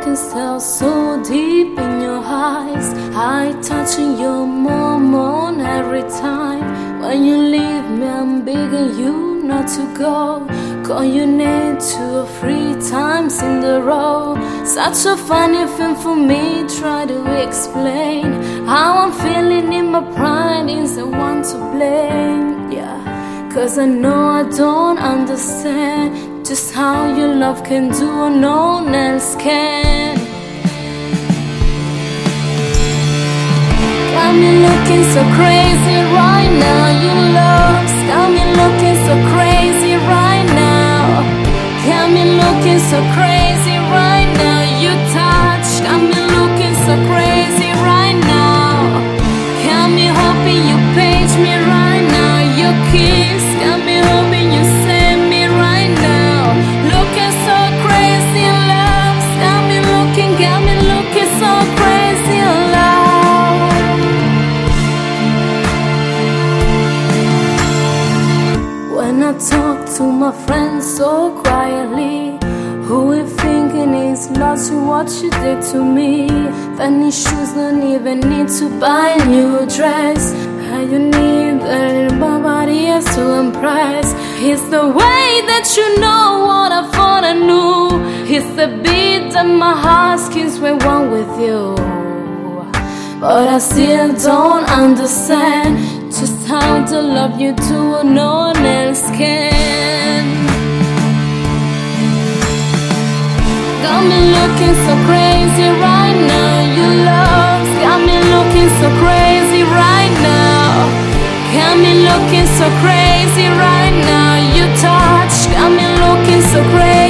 can tell so deep in your eyes. I touching your moment every time. When you leave me, I'm begging you not to go. Call your name 2 or 3 times in the row. Such a funny thing for me, try to explain how I'm feeling in my pride, is the one to blame, yeah. Cause I know I don't understand just how your love can do what no one else can. Got me looking so crazy right now, your love's got me looking so crazy right now. Got me looking so crazy right now, your touch got me looking so crazy right now. Got me hoping you page me right now, your kiss got me hoping you send me right now. Looking so crazy, love got me looking so crazy, love. When I talk to my friends so quietly, who is thinking is lost to what you did to me? Funny shoes, don't even need to buy a new dress. How you need that nobody else to impress. It's the way that you know what I thought I knew. It's the beat that my heart skips when one with you. But I still don't understand just how to love you do what no one else can. Got me looking so crazy right now, your love's got me looking so crazy right now. Got me looking so crazy right now, your touch got me looking so crazy.